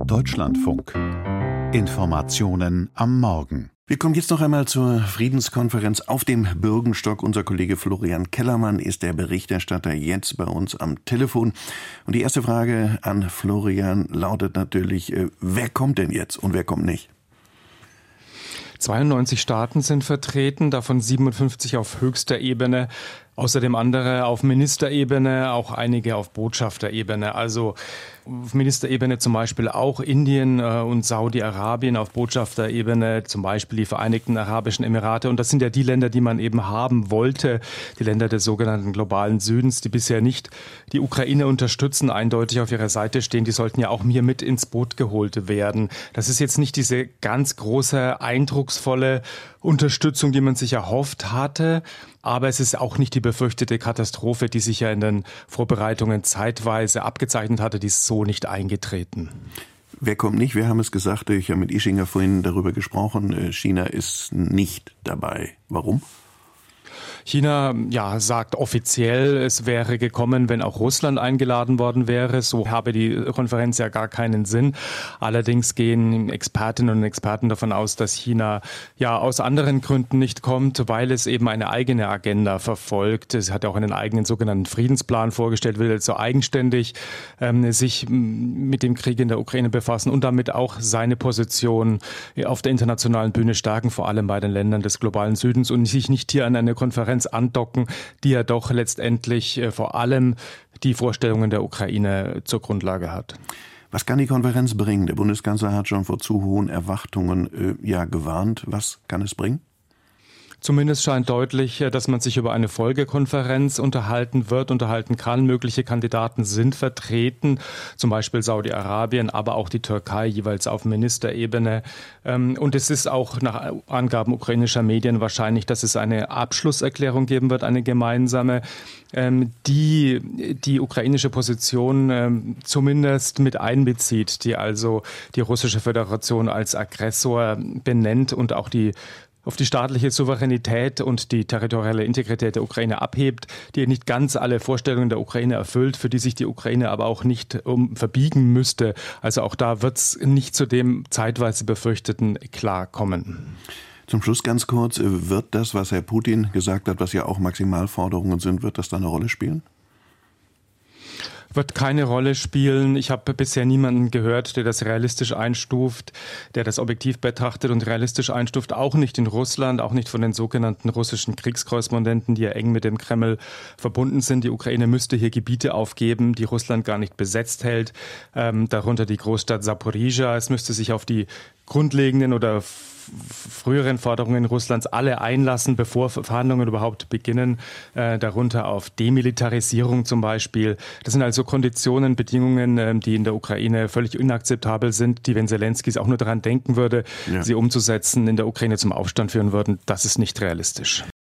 Deutschlandfunk. Informationen am Morgen. Wir kommen jetzt noch einmal zur Friedenskonferenz auf dem Bürgenstock. Unser Kollege Florian Kellermann ist der Berichterstatter jetzt bei uns am Telefon. Und die erste Frage an Florian lautet natürlich, wer kommt denn jetzt und wer kommt nicht? 92 Staaten sind vertreten, davon 57 auf höchster Ebene. Außerdem andere auf Ministerebene, auch einige auf Botschafterebene. Also auf Ministerebene zum Beispiel auch Indien und Saudi-Arabien, auf Botschafterebene zum Beispiel die Vereinigten Arabischen Emirate. Und das sind ja die Länder, die man eben haben wollte, die Länder des sogenannten globalen Südens, die bisher nicht die Ukraine unterstützen, eindeutig auf ihrer Seite stehen. Die sollten ja auch mir mit ins Boot geholt werden. Das ist jetzt nicht diese ganz große, eindrucksvolle Unterstützung, die man sich erhofft hatte. Aber es ist auch nicht die befürchtete Katastrophe, die sich ja in den Vorbereitungen zeitweise abgezeichnet hatte, die ist so nicht eingetreten. Wer kommt nicht? Wir haben es gesagt, ich habe mit Ischinger vorhin darüber gesprochen, China ist nicht dabei. Warum? China sagt offiziell, es wäre gekommen, wenn auch Russland eingeladen worden wäre. So habe die Konferenz ja gar keinen Sinn. Allerdings gehen Expertinnen und Experten davon aus, dass China aus anderen Gründen nicht kommt, weil es eben eine eigene Agenda verfolgt. Es hat auch einen eigenen sogenannten Friedensplan vorgestellt, will also eigenständig sich mit dem Krieg in der Ukraine befassen und damit auch seine Position auf der internationalen Bühne stärken, vor allem bei den Ländern des globalen Südens und sich nicht hier an eine Konferenz andocken, die ja doch letztendlich vor allem die Vorstellungen der Ukraine zur Grundlage hat. Was kann die Konferenz bringen? Der Bundeskanzler hat schon vor zu hohen Erwartungen gewarnt. Was kann es bringen? Zumindest scheint deutlich, dass man sich über eine Folgekonferenz unterhalten kann. Mögliche Kandidaten sind vertreten, zum Beispiel Saudi-Arabien, aber auch die Türkei, jeweils auf Ministerebene. Und es ist auch nach Angaben ukrainischer Medien wahrscheinlich, dass es eine Abschlusserklärung geben wird, eine gemeinsame, die ukrainische Position zumindest mit einbezieht, die also die russische Föderation als Aggressor benennt und auch auf die staatliche Souveränität und die territoriale Integrität der Ukraine abhebt, die nicht ganz alle Vorstellungen der Ukraine erfüllt, für die sich die Ukraine aber auch nicht verbiegen müsste. Also auch da wird es nicht zu dem zeitweise befürchteten Eklat kommen. Zum Schluss ganz kurz, wird das, was Herr Putin gesagt hat, was ja auch Maximalforderungen sind, wird das da eine Rolle spielen? Wird keine Rolle spielen. Ich habe bisher niemanden gehört, der das realistisch einstuft, der das objektiv betrachtet und realistisch einstuft. Auch nicht in Russland, auch nicht von den sogenannten russischen Kriegskorrespondenten, die ja eng mit dem Kreml verbunden sind. Die Ukraine müsste hier Gebiete aufgeben, die Russland gar nicht besetzt hält, darunter die Großstadt Saporizhzhia. Es müsste sich auf die grundlegenden oder früheren Forderungen Russlands alle einlassen, bevor Verhandlungen überhaupt beginnen, darunter auf Demilitarisierung zum Beispiel. Das sind also Konditionen, Bedingungen, die in der Ukraine völlig inakzeptabel sind, die, wenn Zelensky auch nur daran denken würde, sie umzusetzen, in der Ukraine zum Aufstand führen würden. Das ist nicht realistisch.